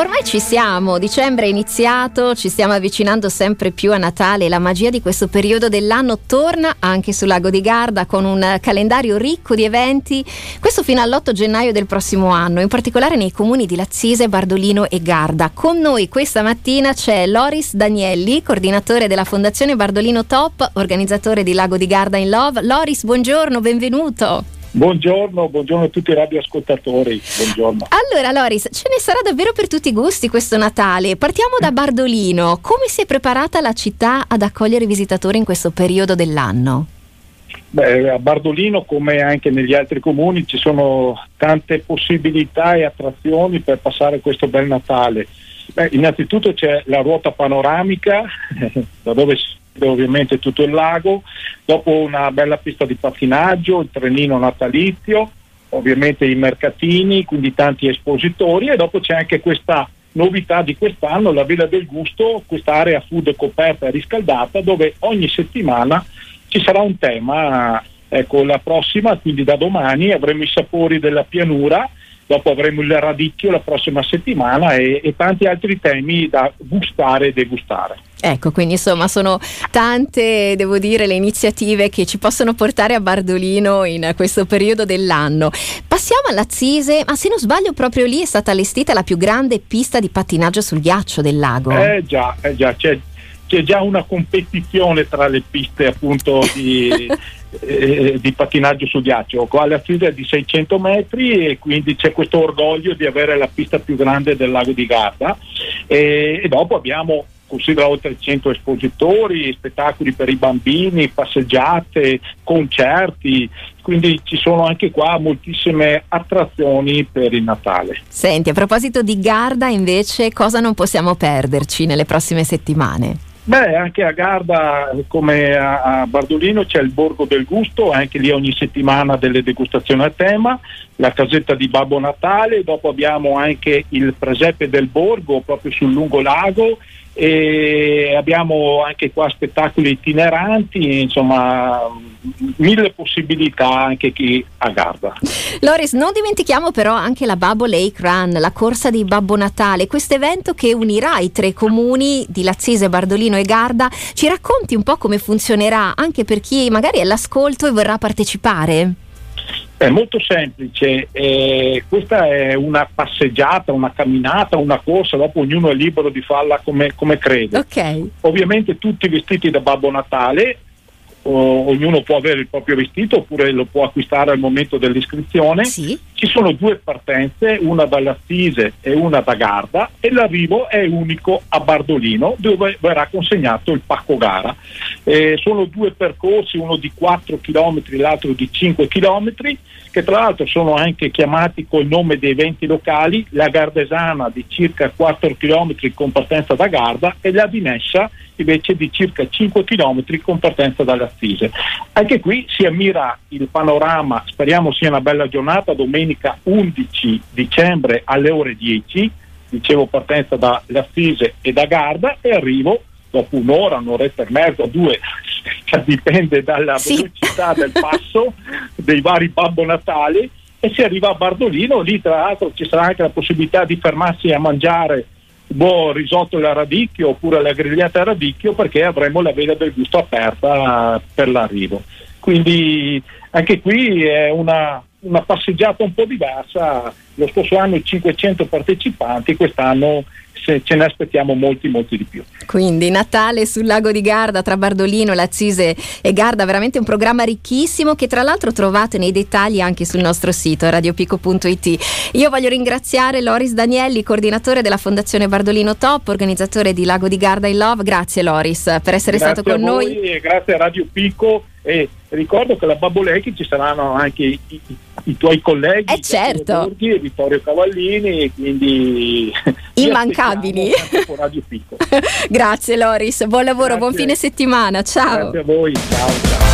Ormai ci siamo, dicembre è iniziato, ci stiamo avvicinando sempre più a Natale. La magia di questo periodo dell'anno torna anche sul Lago di Garda con un calendario ricco di eventi, questo fino all'8 gennaio del prossimo anno, in particolare nei comuni di Lazzise, Bardolino e Garda. Con noi questa mattina c'è Loris Danielli, coordinatore della Fondazione Bardolino Top, organizzatore di Lago di Garda in Love. Loris, buongiorno, benvenuto. Buongiorno a tutti i radioascoltatori, buongiorno. Allora Loris, ce ne sarà davvero per tutti i gusti questo Natale. Partiamo da Bardolino. Come si è preparata la città ad accogliere i visitatori in questo periodo dell'anno? Beh, a Bardolino, come anche negli altri comuni, ci sono tante possibilità e attrazioni per passare questo bel Natale. Beh, innanzitutto c'è la ruota panoramica, da dove si vede ovviamente tutto il lago, dopo una bella pista di pattinaggio, il trenino natalizio, ovviamente i mercatini, quindi tanti espositori, e dopo c'è anche questa novità di quest'anno, la Villa del Gusto, questa area food coperta e riscaldata, dove ogni settimana ci sarà un tema. Ecco, la prossima, quindi da domani, avremo i sapori della pianura, dopo avremo il radicchio la prossima settimana e tanti altri temi da gustare e degustare. Ecco, quindi insomma sono tante, devo dire, le iniziative che ci possono portare a Bardolino in questo periodo dell'anno. Passiamo a Lazzise, ma se non sbaglio proprio lì è stata allestita la più grande pista di pattinaggio sul ghiaccio del lago. Già, c'è già una competizione tra le piste appunto di pattinaggio su ghiaccio. Qua la sfida è di 600 metri e quindi c'è questo orgoglio di avere la pista più grande del lago di Garda, e dopo abbiamo, considera, oltre 100 espositori, spettacoli per i bambini, passeggiate, concerti, quindi ci sono anche qua moltissime attrazioni per il Natale. Senti, a proposito di Garda invece, cosa non possiamo perderci nelle prossime settimane? Beh, anche a Garda, come a Bardolino, c'è il Borgo del Gusto, anche lì ogni settimana delle degustazioni a tema, la casetta di Babbo Natale, dopo abbiamo anche il presepe del borgo proprio sul lungolago, e abbiamo anche qua spettacoli itineranti, insomma 1000 possibilità anche qui a Garda. Loris, non dimentichiamo però anche la Babbo Lake Run, la corsa di Babbo Natale, questo evento che unirà i tre comuni di Lazzise, Bardolino e Garda. Ci racconti un po' come funzionerà anche per chi magari è all'ascolto e vorrà partecipare? È molto semplice, questa è una passeggiata, una camminata, una corsa, dopo ognuno è libero di farla come crede. Okay. Ovviamente tutti vestiti da Babbo Natale, ognuno può avere il proprio vestito oppure lo può acquistare al momento dell'iscrizione. Sì. Ci sono 2 partenze, una da Lazzise e una da Garda, e l'arrivo è unico a Bardolino, dove verrà consegnato il pacco gara. Sono 2 percorsi, uno di 4 km, l'altro di 5 km, che tra l'altro sono anche chiamati col nome dei eventi locali, la Gardesana di circa 4 km con partenza da Garda e la Dimessa invece di circa 5 km con partenza da Lazzise. Anche qui si ammira il panorama, speriamo sia una bella giornata, domenica 11 dicembre alle ore 10, dicevo partenza da Lazzise e da Garda, e arrivo dopo un'oretta e mezza, 2, dipende dalla velocità del passo dei vari Babbo Natale, e si arriva a Bardolino. Lì tra l'altro ci sarà anche la possibilità di fermarsi a mangiare risotto alla radicchio oppure la grigliata a radicchio, perché avremo la Villa del Gusto aperta per l'arrivo. Quindi anche qui è una passeggiata un po' diversa. Lo scorso anno 500 partecipanti, quest'anno ce ne aspettiamo molti di più. Quindi Natale sul Lago di Garda tra Bardolino, Lazzise e Garda, veramente un programma ricchissimo che tra l'altro trovate nei dettagli anche sul nostro sito radiopico.it. Io voglio ringraziare Loris Danielli, coordinatore della Fondazione Bardolino Top, organizzatore di Lago di Garda in Love. Grazie Loris per essere stato con noi. E grazie a Radio Pico, e ricordo che la Babbo Lake ci saranno anche i tuoi colleghi, certo, Borghi e Vittorio Cavallini, quindi immancabili. Radio Pico. Grazie Loris, buon lavoro, Grazie. buon fine settimana, ciao. Grazie a voi, ciao.